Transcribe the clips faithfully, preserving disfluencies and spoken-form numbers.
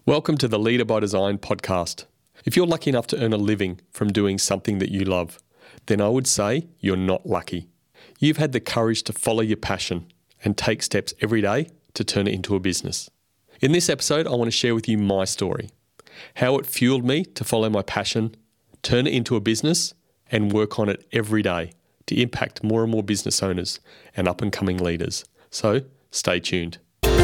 Welcome to the Leader by Design podcast. If you're lucky enough to earn a living from doing something that you love, then I would say you're not lucky. You've had the courage to follow your passion and take steps every day to turn it into a business. In this episode, I want to share with you my story, how it fueled me to follow my passion, turn it into a business, and work on it every day to impact more and more business owners and up-and-coming leaders. So, stay tuned.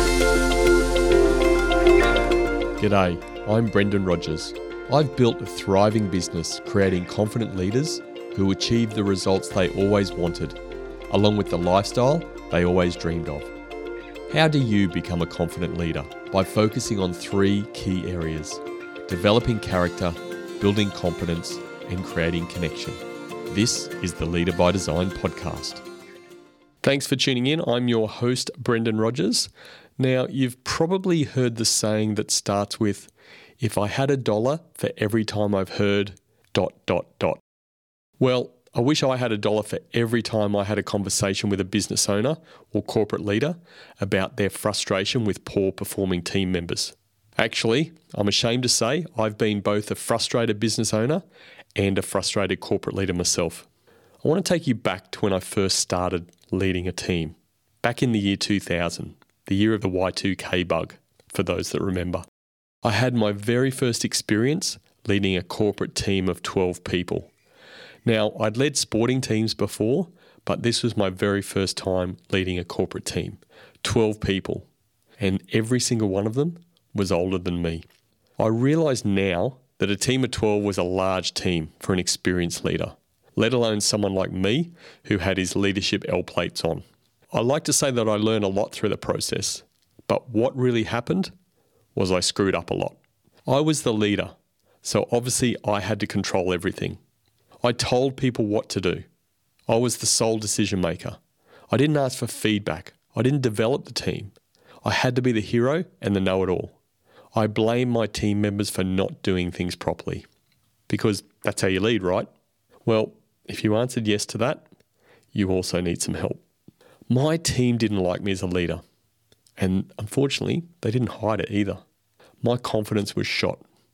G'day, I'm Brendan Rogers. I've built a thriving business creating confident leaders who achieve the results they always wanted, along with the lifestyle they always dreamed of. How do you become a confident leader? By focusing on three key areas: developing character, building competence, and creating connection. This is the Leader by Design podcast. Thanks for tuning in. I'm your host, Brendan Rogers. Now, you've probably heard the saying that starts with, if I had a dollar for every time I've heard dot, dot, dot. Well, I wish I had a dollar for every time I had a conversation with a business owner or corporate leader about their frustration with poor performing team members. Actually, I'm ashamed to say I've been both a frustrated business owner and a frustrated corporate leader myself. I want to take you back to when I first started leading a team, back in the year two thousand. The year of the Y two K bug, for those that remember. I had my very first experience leading a corporate team of twelve people. Now, I'd led sporting teams before, but this was my very first time leading a corporate team. twelve people, and every single one of them was older than me. I realise now that a team of twelve was a large team for an experienced leader, let alone someone like me who had his leadership L plates on. I like to say that I learned a lot through the process, but what really happened was I screwed up a lot. I was the leader, so obviously I had to control everything. I told people what to do. I was the sole decision maker. I didn't ask for feedback. I didn't develop the team. I had to be the hero and the know-it-all. I blamed my team members for not doing things properly, because that's how you lead, right? Well, if you answered yes to that, you also need some help. My team didn't like me as a leader, and unfortunately, they didn't hide it either. My confidence was shot.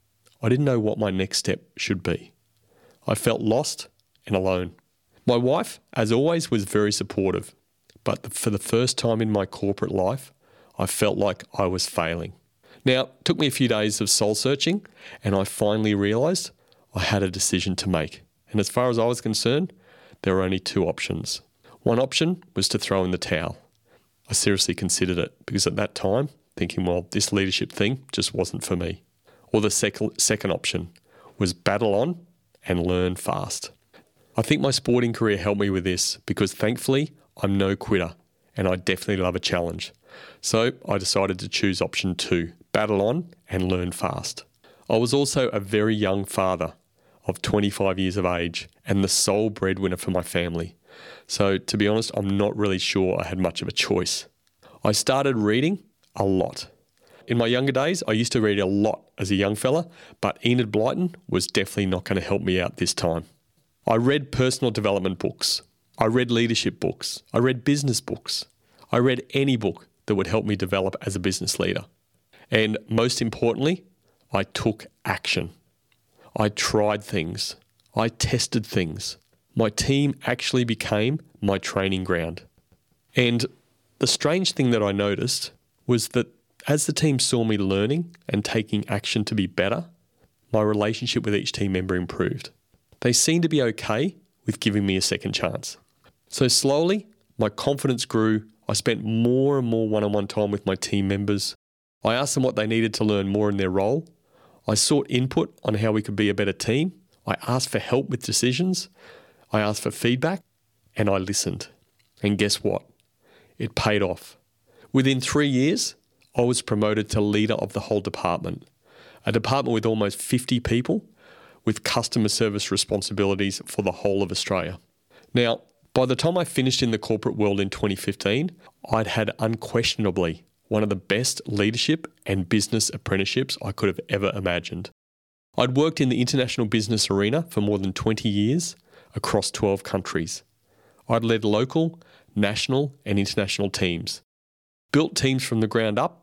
I didn't know what my next step should be. I felt lost and alone. My wife, as always, was very supportive, but for the first time in my corporate life, I felt like I was failing. Now, it took me a few days of soul searching, and I finally realised I had a decision to make. And as far as I was concerned, there were only two options. One option was to throw in the towel. I seriously considered it because at that time, thinking, well, this leadership thing just wasn't for me. Or the sec- second option was battle on and learn fast. I think my sporting career helped me with this because thankfully I'm no quitter and I definitely love a challenge. So I decided to choose option two, battle on and learn fast. I was also a very young father of twenty-five years of age and the sole breadwinner for my family. So to be honest, I'm not really sure I had much of a choice. I started reading a lot. In my younger days, I used to read a lot as a young fella, but Enid Blyton was definitely not going to help me out this time. I read personal development books. I read leadership books. I read business books. I read any book that would help me develop as a business leader. And most importantly, I took action. I tried things. I tested things. My team actually became my training ground. And the strange thing that I noticed was that as the team saw me learning and taking action to be better, my relationship with each team member improved. They seemed to be okay with giving me a second chance. So slowly, my confidence grew. I spent more and more one-on-one time with my team members. I asked them what they needed to learn more in their role. I sought input on how we could be a better team. I asked for help with decisions. I asked for feedback and I listened. And guess what? It paid off. Within three years, I was promoted to leader of the whole department, a department with almost fifty people with customer service responsibilities for the whole of Australia. Now, by the time I finished in the corporate world in twenty fifteen, I'd had unquestionably one of the best leadership and business apprenticeships I could have ever imagined. I'd worked in the international business arena for more than twenty years across twelve countries. I'd led local, national and international teams, built teams from the ground up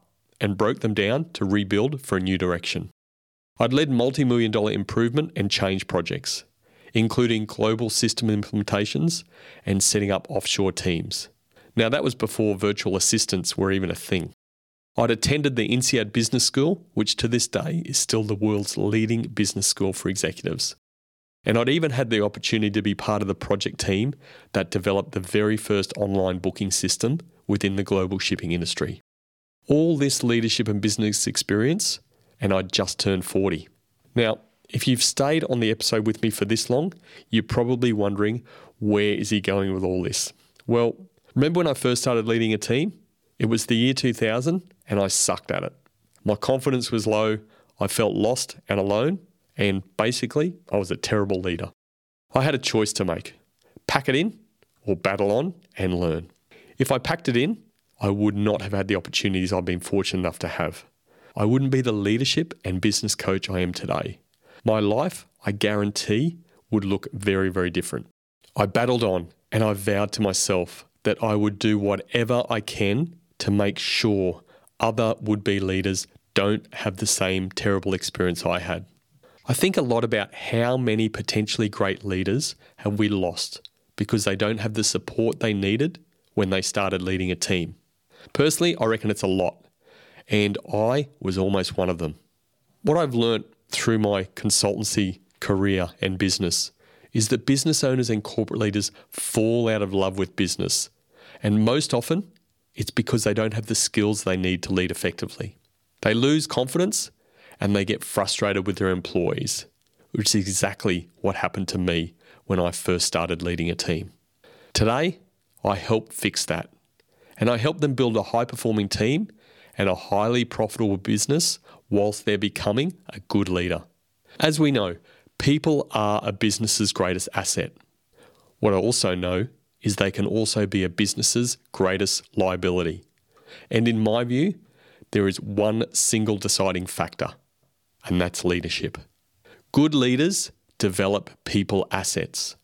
and broke them down to rebuild for a new direction. I'd led multi-million dollar improvement and change projects, including global system implementations and setting up offshore teams. Now, that was before virtual assistants were even a thing. I'd attended the INSEAD Business School, which to this day is still the world's leading business school for executives. And I'd even had the opportunity to be part of the project team that developed the very first online booking system within the global shipping industry. All this leadership and business experience, and I'd just turned forty. Now, if you've stayed on the episode with me for this long, you're probably wondering, where is he going with all this? Well, remember when I first started leading a team? It was the year two thousand and I sucked at it. My confidence was low, I felt lost and alone, and basically I was a terrible leader. I had a choice to make: pack it in or battle on and learn. If I packed it in, I would not have had the opportunities I've been fortunate enough to have. I wouldn't be the leadership and business coach I am today. My life, I guarantee, would look very, very different. I battled on and I vowed to myself that I would do whatever I can to make sure other would-be leaders don't have the same terrible experience I had. I think a lot about how many potentially great leaders have we lost because they don't have the support they needed when they started leading a team. Personally, I reckon it's a lot, and I was almost one of them. What I've learnt through my consultancy career and business is that business owners and corporate leaders fall out of love with business, and most often, it's because they don't have the skills they need to lead effectively. They lose confidence and they get frustrated with their employees, which is exactly what happened to me when I first started leading a team. Today, I help fix that, and I help them build a high-performing team and a highly profitable business whilst they're becoming a good leader. As we know, people are a business's greatest asset. What I also know is they can also be a business's greatest liability. And in my view, there is one single deciding factor, and that's leadership. Good leaders develop people assets,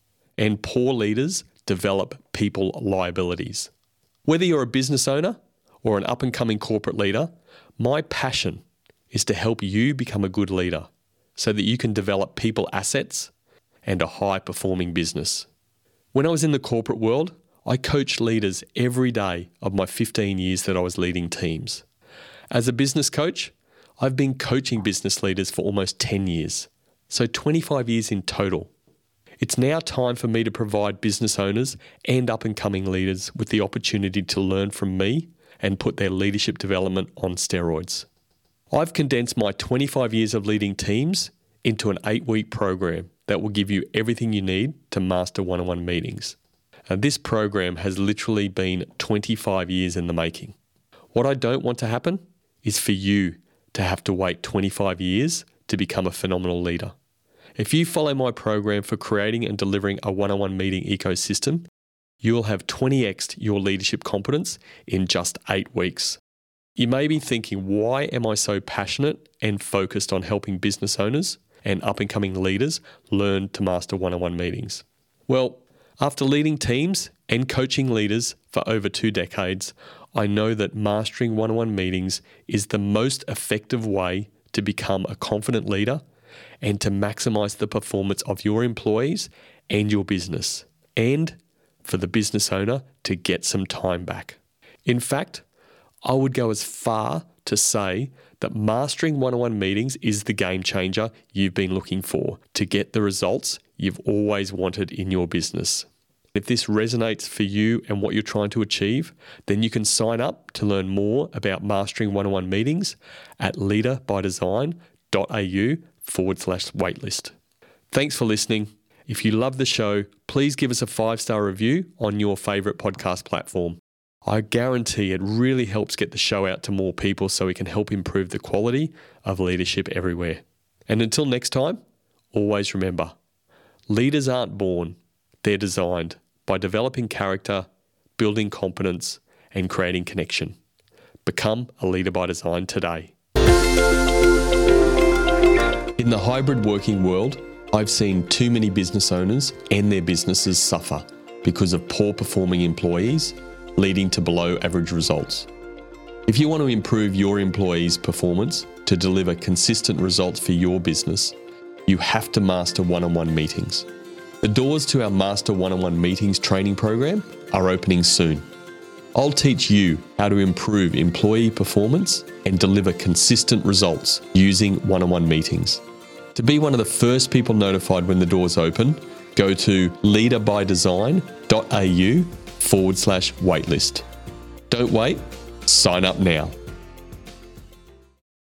and poor leaders develop people liabilities. Whether you're a business owner or an up-and-coming corporate leader, my passion is to help you become a good leader so that you can develop people assets and a high-performing business. When I was in the corporate world, I coached leaders every day of my fifteen years that I was leading teams. As a business coach, I've been coaching business leaders for almost ten years, so twenty-five years in total. It's now time for me to provide business owners and up-and-coming leaders with the opportunity to learn from me and put their leadership development on steroids. I've condensed my twenty-five years of leading teams into an eight-week program that will give you everything you need to master one-on-one meetings. And this program has literally been twenty-five years in the making. What I don't want to happen is for you to have to wait twenty-five years to become a phenomenal leader. If you follow my program for creating and delivering a one-on-one meeting ecosystem, you will have twenty x'd your leadership competence in just eight weeks. You may be thinking, why am I so passionate and focused on helping business owners and up-and-coming leaders learn to master one-on-one meetings? Well, after leading teams and coaching leaders for over two decades, I know that mastering one-on-one meetings is the most effective way to become a confident leader and to maximize the performance of your employees and your business, and for the business owner to get some time back. In fact, I would go as far to say that mastering one-on-one meetings is the game changer you've been looking for to get the results you've always wanted in your business. If this resonates for you and what you're trying to achieve, then you can sign up to learn more about mastering one-on-one meetings at leaderbydesign.au forward slash waitlist. Thanks for listening. If you love the show, please give us a five-star review on your favorite podcast platform. I guarantee it really helps get the show out to more people so we can help improve the quality of leadership everywhere. And until next time, always remember, leaders aren't born, they're designed by developing character, building competence, and creating connection. Become a leader by design today. In the hybrid working world, I've seen too many business owners and their businesses suffer because of poor performing employees, leading to below average results. If you want to improve your employees' performance to deliver consistent results for your business, you have to master one-on-one meetings. The doors to our Master One-on-One Meetings training program are opening soon. I'll teach you how to improve employee performance and deliver consistent results using one-on-one meetings. To be one of the first people notified when the doors open, go to leaderbydesign.au forward slash waitlist. Don't wait, sign up now.